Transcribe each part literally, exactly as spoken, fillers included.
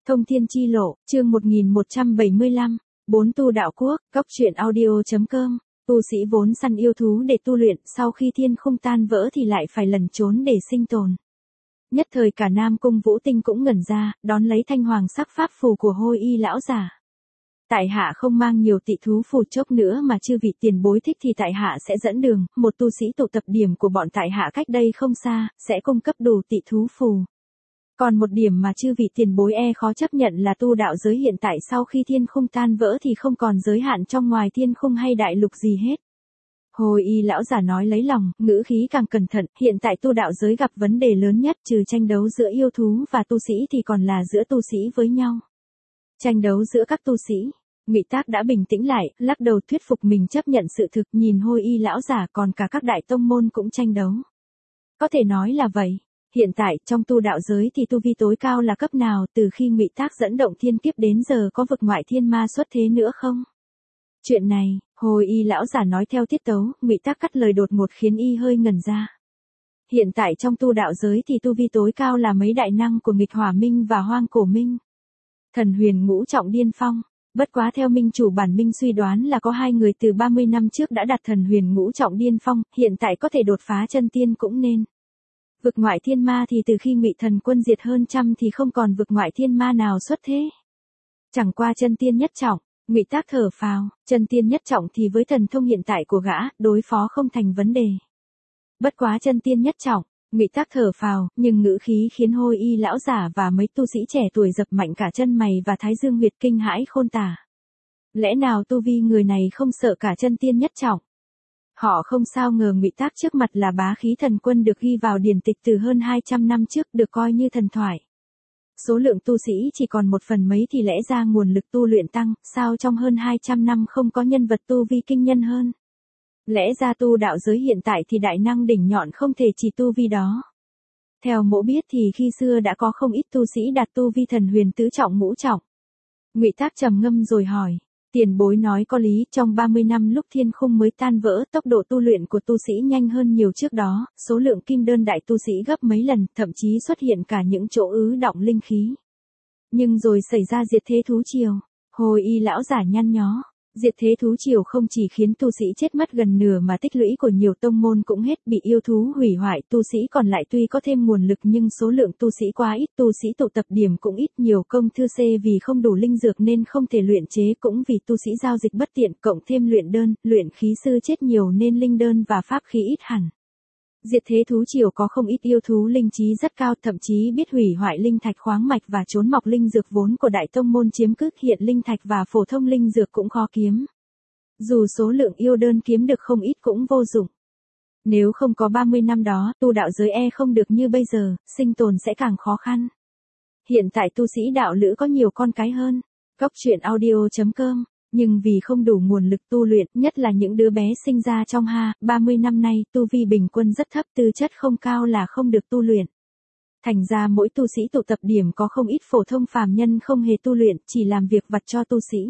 Thông Thiên Chi Lộ, chương một nghìn một trăm bảy mươi lăm, bốn tu đạo quốc, góc truyện audio.com, tu sĩ vốn săn yêu thú để tu luyện, sau khi thiên khung tan vỡ thì lại phải lẩn trốn để sinh tồn. Nhất thời cả Nam Cung Vũ Tinh cũng ngẩn ra, đón lấy thanh hoàng sắc pháp phù của Hôi Y lão giả. Tại hạ không mang nhiều tị thú phù chốc nữa mà chư vị tiền bối thích thì tại hạ sẽ dẫn đường, một tu sĩ tụ tập điểm của bọn tại hạ cách đây không xa, sẽ cung cấp đủ tị thú phù. Còn một điểm mà chư vị tiền bối e khó chấp nhận là tu đạo giới hiện tại sau khi thiên khung tan vỡ thì không còn giới hạn trong ngoài thiên khung hay đại lục gì hết. Hồi Y lão giả nói lấy lòng, ngữ khí càng cẩn thận, hiện tại tu đạo giới gặp vấn đề lớn nhất trừ tranh đấu giữa yêu thú và tu sĩ thì còn là giữa tu sĩ với nhau. Tranh đấu giữa các tu sĩ. Ngụy Tác đã bình tĩnh lại, lắc đầu thuyết phục mình chấp nhận sự thực, nhìn Hôi Y lão giả còn cả các đại tông môn cũng tranh đấu. Có thể nói là vậy. Hiện tại, trong tu đạo giới thì tu vi tối cao là cấp nào, từ khi Ngụy Tác dẫn động thiên kiếp đến giờ có vực ngoại thiên ma xuất thế nữa không? Chuyện này, Hồi Y lão giả nói theo tiết tấu, Ngụy Tác cắt lời đột ngột khiến Y hơi ngẩn ra. Hiện tại trong tu đạo giới thì tu vi tối cao là mấy đại năng của Nghịch Hỏa Minh và Hoang Cổ Minh. Thần Huyền Ngũ Trọng Điên Phong. Bất quá theo minh chủ bản minh suy đoán là có hai người từ ba mươi năm trước đã đạt Thần Huyền Ngũ Trọng Điên Phong, hiện tại có thể đột phá chân tiên cũng nên. Vực ngoại thiên ma thì từ khi Ngụy Thần Quân diệt hơn trăm thì không còn vực ngoại thiên ma nào xuất thế. Chẳng qua chân tiên nhất trọng, Ngụy Tác thở phào, chân tiên nhất trọng thì với thần thông hiện tại của gã, đối phó không thành vấn đề. Bất quá chân tiên nhất trọng, Ngụy Tác thở phào, nhưng ngữ khí khiến Hôi Y lão giả và mấy tu sĩ trẻ tuổi dập mạnh cả chân mày và thái dương huyệt kinh hãi khôn tả. Lẽ nào tu vi người này không sợ cả chân tiên nhất trọng? Họ không sao ngờ Ngụy Tác trước mặt là bá khí thần quân được ghi vào điển tịch từ hơn hai trăm năm trước, được coi như thần thoại. Số lượng tu sĩ chỉ còn một phần mấy thì lẽ ra nguồn lực tu luyện tăng, sao trong hơn hai trăm năm không có nhân vật tu vi kinh nhân hơn? Lẽ ra tu đạo giới hiện tại thì đại năng đỉnh nhọn không thể chỉ tu vi đó. Theo mỗ biết thì khi xưa đã có không ít tu sĩ đạt tu vi thần huyền tứ trọng ngũ trọng. Ngụy Tác trầm ngâm rồi hỏi, tiền bối nói có lý, trong ba mươi năm lúc thiên khung mới tan vỡ, tốc độ tu luyện của tu sĩ nhanh hơn nhiều trước đó, số lượng kim đơn đại tu sĩ gấp mấy lần, thậm chí xuất hiện cả những chỗ ứ đọng linh khí. Nhưng rồi xảy ra diệt thế thú triều, Hồi Y lão giả nhăn nhó. Diệt thế thú triều không chỉ khiến tu sĩ chết mất gần nửa mà tích lũy của nhiều tông môn cũng hết, bị yêu thú hủy hoại, tu sĩ còn lại tuy có thêm nguồn lực nhưng số lượng tu sĩ quá ít, tu sĩ tụ tập điểm cũng ít, nhiều công thư xê vì không đủ linh dược nên không thể luyện chế, cũng vì tu sĩ giao dịch bất tiện, cộng thêm luyện đơn, luyện khí sư chết nhiều nên linh đơn và pháp khí ít hẳn. Diệt thế thú triều có không ít yêu thú linh trí rất cao, thậm chí biết hủy hoại linh thạch khoáng mạch và trốn mọc linh dược vốn của đại tông môn chiếm cứ, hiện linh thạch và phổ thông linh dược cũng khó kiếm. Dù số lượng yêu đơn kiếm được không ít cũng vô dụng. Nếu không có ba mươi năm đó, tu đạo giới e không được như bây giờ, sinh tồn sẽ càng khó khăn. Hiện tại tu sĩ đạo lữ có nhiều con cái hơn. Góc truyện audio.com. Nhưng vì không đủ nguồn lực tu luyện, nhất là những đứa bé sinh ra trong ha, ba mươi năm nay, tu vi bình quân rất thấp, tư chất không cao là không được tu luyện. Thành ra mỗi tu sĩ tụ tập điểm có không ít phổ thông phàm nhân không hề tu luyện, chỉ làm việc vặt cho tu sĩ.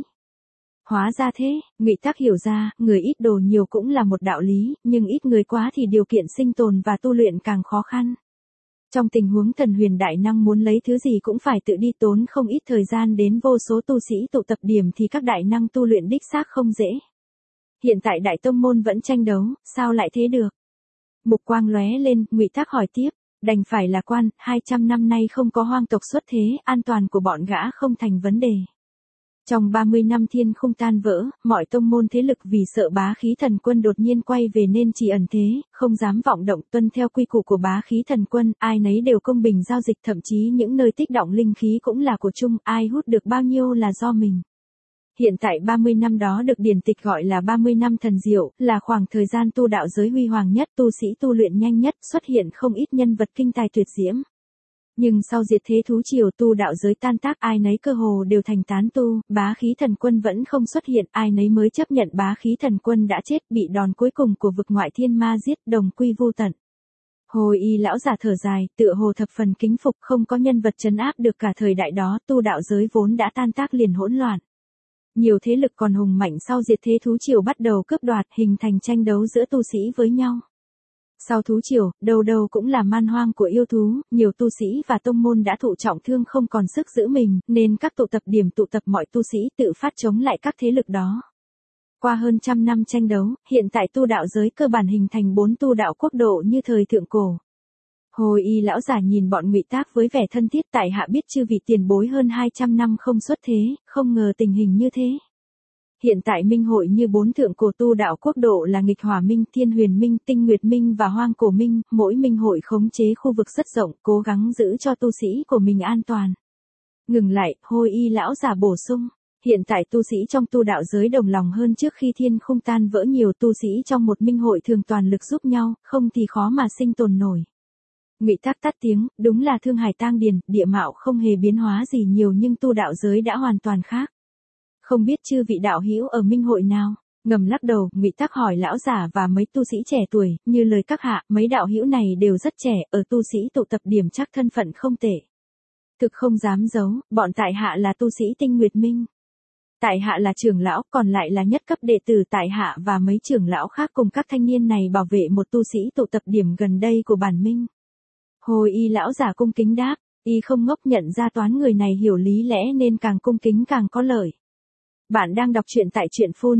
Hóa ra thế, Ngụy Tác hiểu ra, người ít đồ nhiều cũng là một đạo lý, nhưng ít người quá thì điều kiện sinh tồn và tu luyện càng khó khăn. Trong tình huống thần huyền đại năng muốn lấy thứ gì cũng phải tự đi, tốn không ít thời gian đến vô số tu sĩ tụ tập điểm thì các đại năng tu luyện đích xác không dễ. Hiện tại đại tông môn vẫn tranh đấu, sao lại thế được? Mục quang lóe lên, Ngụy Tác hỏi tiếp, đành phải là quan, hai trăm năm nay không có hoang tộc xuất thế, an toàn của bọn gã không thành vấn đề. Trong ba mươi năm thiên khung tan vỡ, mọi tông môn thế lực vì sợ bá khí thần quân đột nhiên quay về nên chỉ ẩn thế, không dám vọng động, tuân theo quy củ của bá khí thần quân, ai nấy đều công bình giao dịch, thậm chí những nơi tích động linh khí cũng là của chung, ai hút được bao nhiêu là do mình. Hiện tại ba mươi năm đó được điển tịch gọi là ba mươi năm thần diệu, là khoảng thời gian tu đạo giới huy hoàng nhất, tu sĩ tu luyện nhanh nhất, xuất hiện không ít nhân vật kinh tài tuyệt diễm. Nhưng sau diệt thế thú triều, tu đạo giới tan tác, ai nấy cơ hồ đều thành tán tu, bá khí thần quân vẫn không xuất hiện, ai nấy mới chấp nhận bá khí thần quân đã chết, bị đòn cuối cùng của vực ngoại thiên ma giết, đồng quy vô tận. Hồi Y lão giả thở dài, tựa hồ thập phần kính phục, không có nhân vật trấn áp được cả thời đại đó, tu đạo giới vốn đã tan tác liền hỗn loạn. Nhiều thế lực còn hùng mạnh sau diệt thế thú triều bắt đầu cướp đoạt, hình thành tranh đấu giữa tu sĩ với nhau. Sau thú triều, đâu đâu cũng là man hoang của yêu thú, nhiều tu sĩ và tông môn đã thụ trọng thương không còn sức giữ mình, nên các tụ tập điểm tụ tập mọi tu sĩ tự phát chống lại các thế lực đó. Qua hơn trăm năm tranh đấu, hiện tại tu đạo giới cơ bản hình thành bốn tu đạo quốc độ như thời thượng cổ. Hồi y lão giả nhìn bọn Ngụy Tác với vẻ thân thiết, tại hạ biết chư vị tiền bối hơn hai trăm năm không xuất thế, không ngờ tình hình như thế. Hiện tại minh hội như bốn thượng cổ tu đạo quốc độ là Nghịch Hỏa Minh, Thiên Huyền Minh, Tinh Nguyệt Minh và Hoang Cổ Minh, mỗi minh hội khống chế khu vực rất rộng, cố gắng giữ cho tu sĩ của mình an toàn. Ngừng lại, Hồi y lão giả bổ sung. Hiện tại tu sĩ trong tu đạo giới đồng lòng hơn trước khi thiên khung tan vỡ, nhiều tu sĩ trong một minh hội thường toàn lực giúp nhau, không thì khó mà sinh tồn nổi. Ngụy Tác tắt tiếng, đúng là thương hải tang điền, địa mạo không hề biến hóa gì nhiều nhưng tu đạo giới đã hoàn toàn khác. Không biết chư vị đạo hữu ở minh hội nào? Ngầm lắc đầu, Ngụy Tác hỏi lão giả và mấy tu sĩ trẻ tuổi, như lời các hạ, mấy đạo hữu này đều rất trẻ, ở tu sĩ tụ tập điểm chắc thân phận không tệ. Thực không dám giấu, bọn tại hạ là tu sĩ Tinh Nguyệt Minh. Tại hạ là trưởng lão, còn lại là nhất cấp đệ tử tại hạ và mấy trưởng lão khác cùng các thanh niên này bảo vệ một tu sĩ tụ tập điểm gần đây của bản minh. Hồi y lão giả cung kính đáp, y không ngốc, nhận ra toán người này hiểu lý lẽ nên càng cung kính càng có lợi. Bạn đang đọc truyện tại truyện phun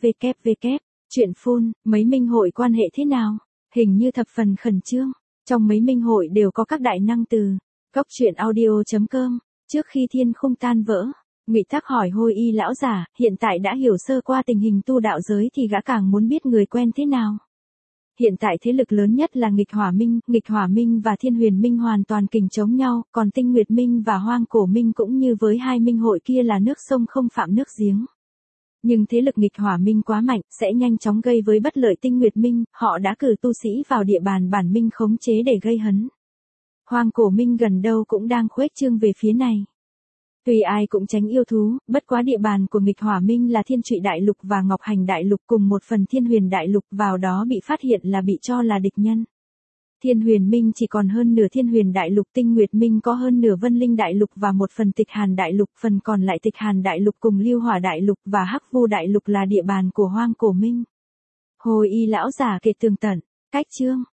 www. Truyện phun, mấy minh hội quan hệ thế nào? Hình như thập phần khẩn trương. Trong mấy minh hội đều có các đại năng từ Cốc truyện audio chấm com. Trước khi thiên khung tan vỡ, Ngụy Tác hỏi Hồi y lão giả, hiện tại đã hiểu sơ qua tình hình tu đạo giới thì gã càng muốn biết người quen thế nào. Hiện tại thế lực lớn nhất là Nghịch Hỏa Minh, Nghịch Hỏa Minh và Thiên Huyền Minh hoàn toàn kình chống nhau, còn Tinh Nguyệt Minh và Hoang Cổ Minh cũng như với hai minh hội kia là nước sông không phạm nước giếng. Nhưng thế lực Nghịch Hỏa Minh quá mạnh, sẽ nhanh chóng gây với bất lợi Tinh Nguyệt Minh, họ đã cử tu sĩ vào địa bàn bản minh khống chế để gây hấn. Hoang Cổ Minh gần đâu cũng đang khuếch trương về phía này. Tuy ai cũng tránh yêu thú, bất quá địa bàn của Nghịch Hỏa Minh là Thiên Trụy Đại Lục và Ngọc Hành Đại Lục cùng một phần Thiên Huyền Đại Lục, vào đó bị phát hiện là bị cho là địch nhân. Thiên Huyền Minh chỉ còn hơn nửa Thiên Huyền Đại Lục, Tinh Nguyệt Minh có hơn nửa Vân Linh Đại Lục và một phần Tịch Hàn Đại Lục, phần còn lại Tịch Hàn Đại Lục cùng Lưu Hỏa Đại Lục và Hắc Vu Đại Lục là địa bàn của Hoang Cổ Minh. Hồi y lão giả kể tường tận, cách chương